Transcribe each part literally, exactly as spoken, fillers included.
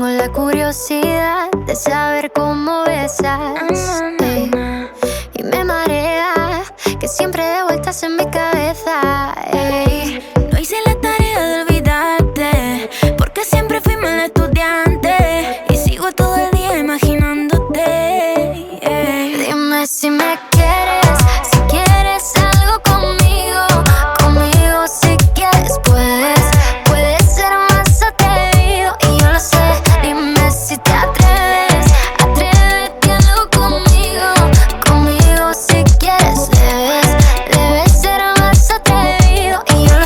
Tengo la curiosidad de saber cómo besas, ey, y me marea que siempre de vueltas en mi cabeza, ey. No hice la tarea de olvidarte, porque siempre fui mal estudiante y sigo todo el día imaginándote, ey. Dime si me quieres, si quieres algo conmigo, conmigo si quieres puedes, puedes ser más atrevido y yo lo sé. Dime si te atreves, atrévete algo conmigo, conmigo si quieres debes, debes ser más atrevido y yo lo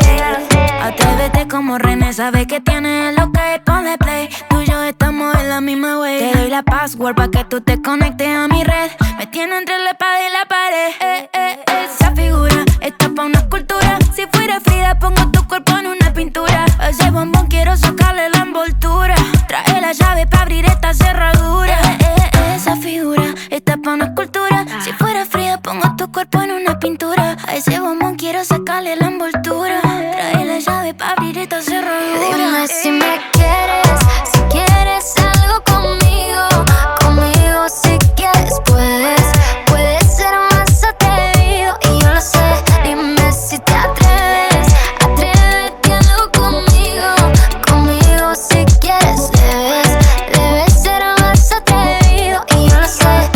sé. Atrévete como René, sabe que tiene lo que ponle play. Tú y yo estamos en la misma way. Te doy la password pa' que tú te conectes a mi red. Me tiene entre la espada y la pared. Eh, eh, esa figura está pa' una escultura. Si fuera Frida pongo tu cuerpo en una pintura. A ese bombón quiero sacarle la envoltura. Trae la llave pa' abrir esta cerradura. Eh, eh, esa figura está pa' una escultura. Si fuera Frida pongo tu cuerpo en una pintura. A ese bombón quiero sacarle la envoltura. Trae la llave pa' abrir esta cerradura. Dime si me quieres, si quieres algo conmigo, conmigo si quieres puedes, puedes ser más atrevido y yo lo sé. Dime si te atreves, atrévete algo conmigo, conmigo si quieres debes, debes ser más atrevido y yo lo sé.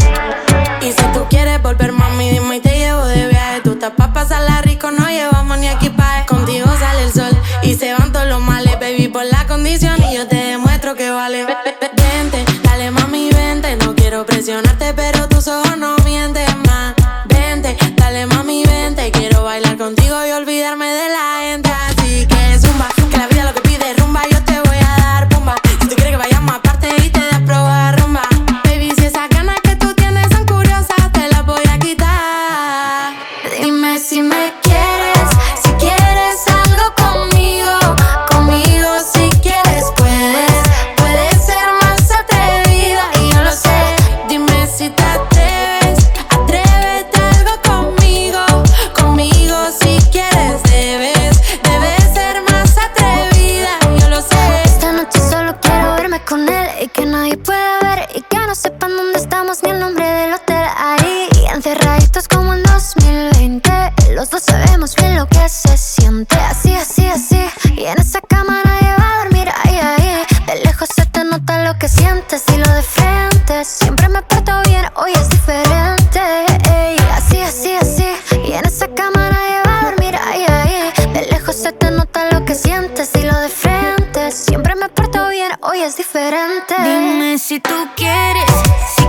Y si tú quieres volver, mami, dime y te llevo de viaje. Tú estás pa' pasarla rico, no llevamos ni equipaje. Contigo sale el sol y se van todos los males, baby, por la condición y yo te demuestro que vale. Vente, dale mami, vente. No quiero presionarte, pero tus ojos no mienten más. Vente, dale mami, vente. Quiero bailar contigo y olvidarme de la gente. Así que zumba, que la vida lo que pide es rumba. Yo te voy a dar pumba. Si tú quieres que vayamos aparte y te das probar rumba. Baby, si esas ganas que tú tienes son curiosas, te las voy a quitar. Dime si me quieres, si quieres algo conmigo, conmigo si quieres puedes, puedes ser más atrevida y yo lo sé. Dime si te atreves, atrévete algo conmigo, conmigo si quieres debes, debes ser más atrevida, yo lo sé. Esta noche solo quiero verme con él y que nadie pueda ver y que no sepan dónde estamos ni el nombre del hotel. Ahí encerraditos como en dos mil veinte, los dos sabemos bien lo que se siente. Así, así, así, y en esa cama nadie va a dormir. Ahí, ahí, de lejos se te nota lo que sientes y lo de frente. Siempre me porto bien, hoy es diferente. Ey, así, así, así, y en esa cama nadie va a dormir. Ahí, ahí, de lejos se te nota lo que sientes y lo de frente. Siempre me porto bien, hoy es diferente. Dime si tú quieres, si